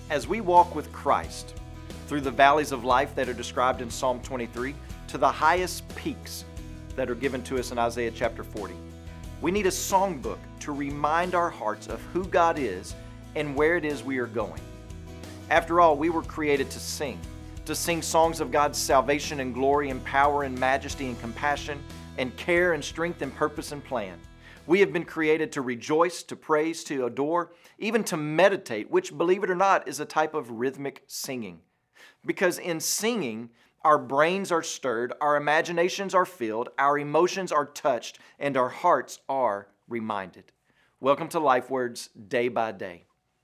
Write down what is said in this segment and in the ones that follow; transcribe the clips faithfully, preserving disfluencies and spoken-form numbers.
As we walk with Christ through the valleys of life that are described in Psalm twenty-three to the highest peaks that are given to us in Isaiah chapter forty, we need a songbook to remind our hearts of who God is and where it is we are going. After all, we were created to sing, to sing songs of God's salvation and glory and power and majesty and compassion and care and strength and purpose and plan. We have been created to rejoice, to praise, to adore, even to meditate, which, believe it or not, is a type of rhythmic singing. Because in singing, our brains are stirred, our imaginations are filled, our emotions are touched, and our hearts are reminded. Welcome to Life Words Day by Day.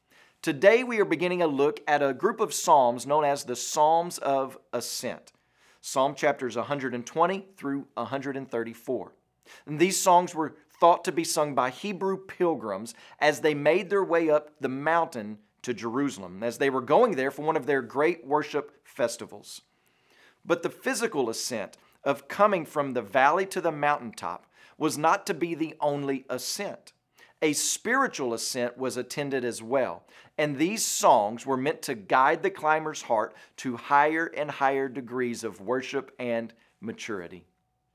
Today we are beginning a look at a group of psalms known as the Psalms of Ascent. Psalm chapters one hundred twenty through one hundred thirty-four. And these songs were thought to be sung by Hebrew pilgrims as they made their way up the mountain to Jerusalem, as they were going there for one of their great worship festivals. But the physical ascent of coming from the valley to the mountaintop was not to be the only ascent. A spiritual ascent was attended as well, and these songs were meant to guide the climber's heart to higher and higher degrees of worship and maturity.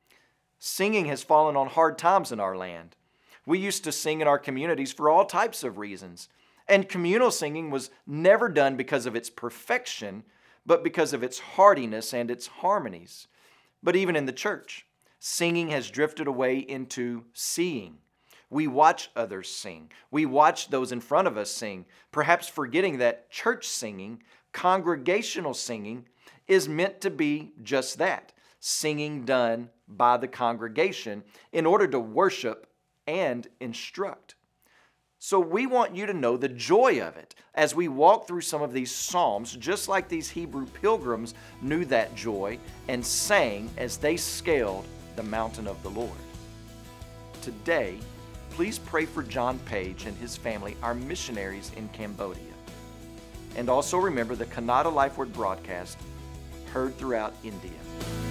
Singing has fallen on hard times in our land. We used to sing in our communities for all types of reasons, and communal singing was never done because of its perfection, but because of its heartiness and its harmonies. But even in the church, singing has drifted away into seeing. We watch others sing. We watch those in front of us sing, perhaps forgetting that church singing, congregational singing, is meant to be just that, singing done by the congregation in order to worship and instruct. So we want you to know the joy of it as we walk through some of these psalms, just like these Hebrew pilgrims knew that joy and sang as they scaled the mountain of the Lord. Today, please pray for John Page and his family, our missionaries in Cambodia. And also remember the Kannada Life Word broadcast heard throughout India.